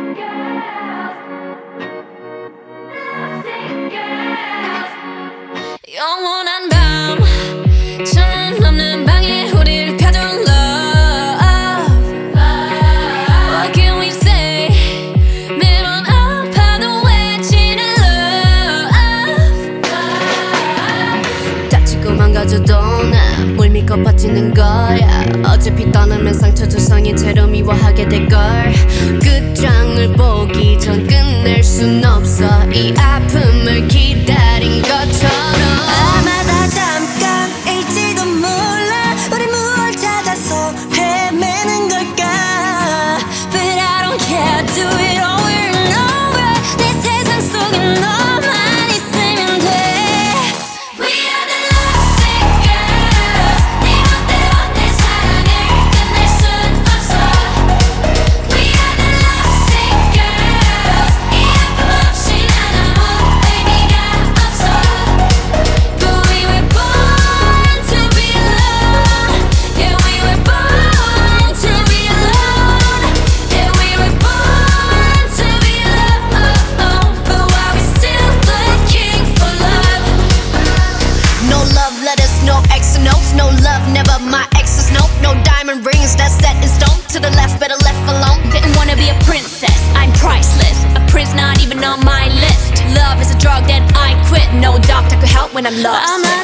영원한 밤 창문 없는 방에 우리를 가둔 love. What can we say? 매번 아파도 외치는 love. 다치고 망가져도 나 물 믿고 버티는 거야. 어차피 떠나면 상처 조성인 채로 미워하게 될걸. 끝장을 보기 전 끝낼 순 없어. 이 아픔을 기다린 것처럼. 아마 다 잠깐일지도 몰라. 우리 무얼 찾아서 헤매는 걸까. But I don't care, do it over and over. 내 세상 속에 너만 있으면 돼. We are the lovesick girls. 네 멋대로 내 사랑을 끝낼 순 없어. We are the lovesick girls. 이 아픔 없이 난 아무 의미가 없어. But we were born to be alone. Yeah, we were born to be alone. Yeah, we were born to be alone. But why we still looking for love? No love letters, no X and O's. No love, never my exes, no. No diamond rings, that's set in stone. To the left, better left alone. Didn't wanna be a princess, I'm priceless. A prince not even on my list. Love is a drug that I quit. No doctor could help when I'm lost.